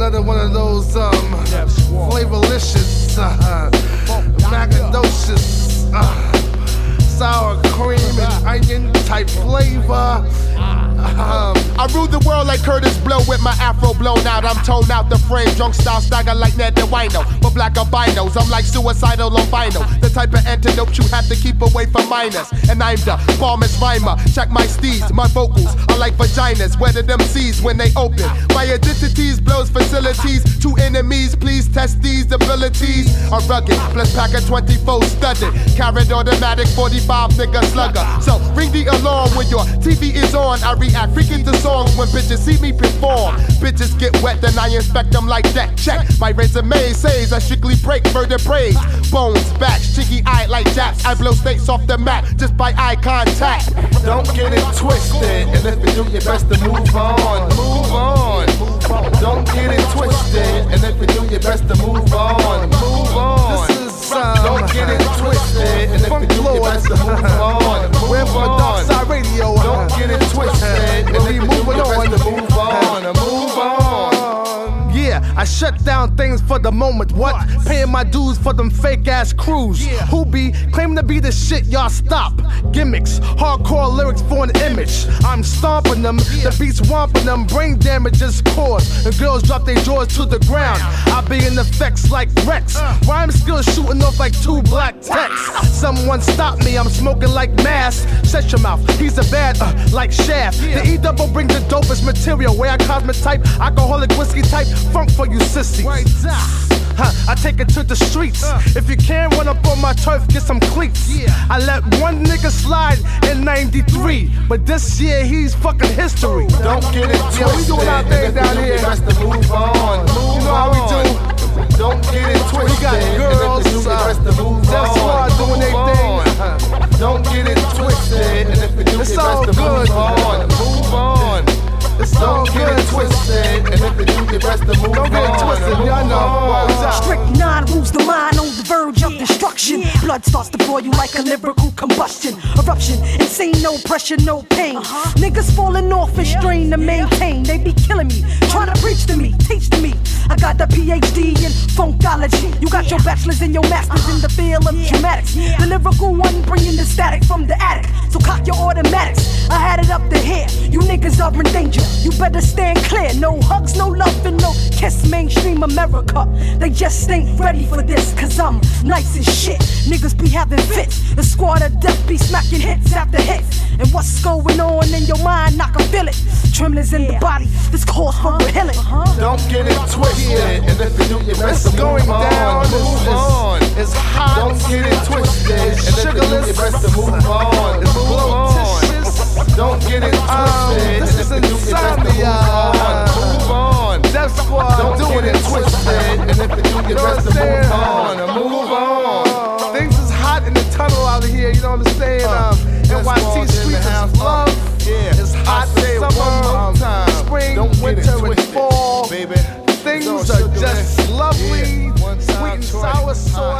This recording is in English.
another one of those flavorlicious, macadocious, sour cream and onion type flavor. I rule the world like Curtis Blow with my afro blown out. I'm toned out the frame, drunk style stagger like Ned the Wino. But black albinos, I'm like suicidal albino. The type of antidote you have to keep away from minors. And I'm the bombest rhymer. Check my steeds, my vocals are like vaginas. Weather them seas when they open. My identities blows facilities. Two enemies, please test these abilities. Are rugged, plus pack a 24 studded. Carried automatic 45 nigga slugger. So ring the alarm when your TV is on. I react freaking to songs when bitches see me perform. Bitches get wet, then I inspect them like that. Check my resume says I strictly break vertebrae. Bones, backs, cheeky eye like Japs. I blow states off the map just by eye contact. Don't get it twisted, and if you do your best to move on, move on. Don't get it twisted, and if you do your best to move on, move on. This is don't get it twisted, and if you do your best to move on, we're for Dark Side Radio. Don't get it twisted, and if you do your best to move on, move on. Yeah, I shut down things for the moment. What? Paying my dues for them fake ass crews. Who be claiming to be the shit, y'all stop. Gimmicks, hardcore lyrics for an image. I'm stomping them, the beats whomping them. Brain damage is caused, and girls drop their jaws to the ground. I be in effects like Rex. Rhyme skills shooting off like two black texts. Someone stop me, I'm smoking like mass. Shut your mouth, he's a bad, like Shaft. The E-double brings the dopest material. Where I cosmic type, alcoholic whiskey type. Funk for you sissies. I take it to the streets. If you can't run up on my turf, get some cleats. I let one nigga slide in 93, but this year he's fucking history. Don't get it twisted. We doing our thing down here. Best to move on. You know how we do. Don't get it twisted. We got girls. That's why doing their thing. Don't get it twisted. And if you do it's your all best to good. move on. It's all don't get it twisted, and if you do your best to move don't get it twisted, y'all know. Strict 9 rules the mind on the verge of destruction. Blood starts to boil you like a lyrical combustion. Eruption, insane, no pressure, no pain. Niggas falling off and strain to maintain. They be killing me, trying to preach to me, teach to me. I got the PhD in funkology. You got your bachelor's and your master's in the field of dramatics. The lyrical one bringing the static from the attic. So cock your automatics. I had it up to here. You niggas are in danger. You better stand clear. No hugs, no love, and no kiss. Mainstream America, they just ain't ready for this. Cause I'm nice as shit. Niggas be having fits. The squad of death be smacking hits after hits. And what's going on in your mind, I can feel it. Tremors in the body, this calls for a healing. Don't get it twisted, and if you do your best to move on, move on. It's hot. Don't get it twisted, and if you do your best to move on, move on. Don't get it twisted, this is insomnia. Move on. That's why don't get it twisted, and if you do your best to move on, move on. Things is hot in the tunnel out here, you know what I'm saying? NYC streets is love. It's hot summer, spring, winter, and fall. Baby. Things are just lovely, sweet and sour sauce.